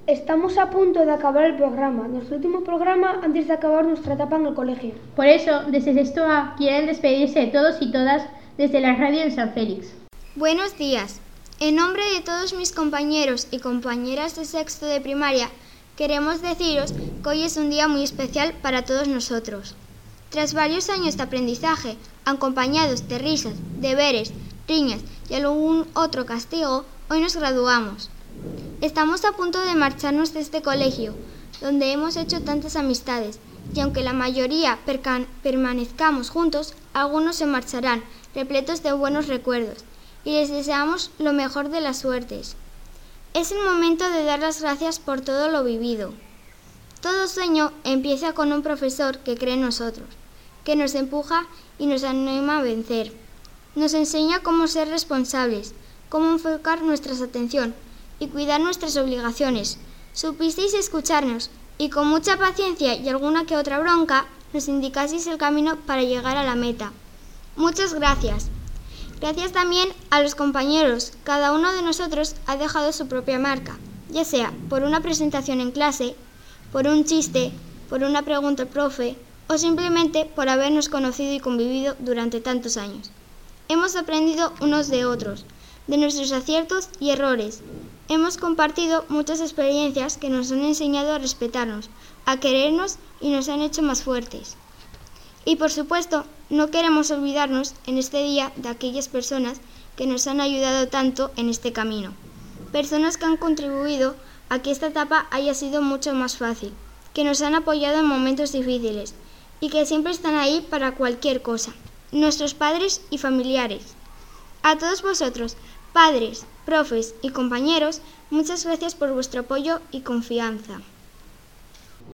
Estamos a punto de acabar el programa, nuestro último programa antes de acabar nuestra etapa en el colegio. Por eso, desde Sexto A quieren despedirse de todos y todas desde la radio en San Félix. Buenos días. En nombre de todos mis compañeros y compañeras de sexto de primaria, queremos deciros que hoy es un día muy especial para todos nosotros. Tras varios años de aprendizaje, acompañados de risas, deberes, riñas y algún otro castigo, hoy nos graduamos. Estamos a punto de marcharnos de este colegio, donde hemos hecho tantas amistades, y aunque la mayoría permanezcamos juntos, algunos se marcharán, repletos de buenos recuerdos, y les deseamos lo mejor de las suertes. Es el momento de dar las gracias por todo lo vivido. Todo sueño empieza con un profesor que cree en nosotros, que nos empuja y nos anima a vencer. Nos enseña cómo ser responsables, cómo enfocar nuestra atención y cuidar nuestras obligaciones. Supisteis escucharnos y con mucha paciencia y alguna que otra bronca nos indicasteis el camino para llegar a la meta. Muchas gracias. Gracias también a los compañeros. Cada uno de nosotros ha dejado su propia marca, ya sea por una presentación en clase, por un chiste, por una pregunta al profe o simplemente por habernos conocido y convivido durante tantos años. Hemos aprendido unos de otros, de nuestros aciertos y errores. Hemos compartido muchas experiencias que nos han enseñado a respetarnos, a querernos y nos han hecho más fuertes. Y por supuesto, no queremos olvidarnos en este día de aquellas personas que nos han ayudado tanto en este camino. Personas que han contribuido a que esta etapa haya sido mucho más fácil, que nos han apoyado en momentos difíciles y que siempre están ahí para cualquier cosa. Nuestros padres y familiares. A todos vosotros, padres, profes y compañeros, muchas gracias por vuestro apoyo y confianza.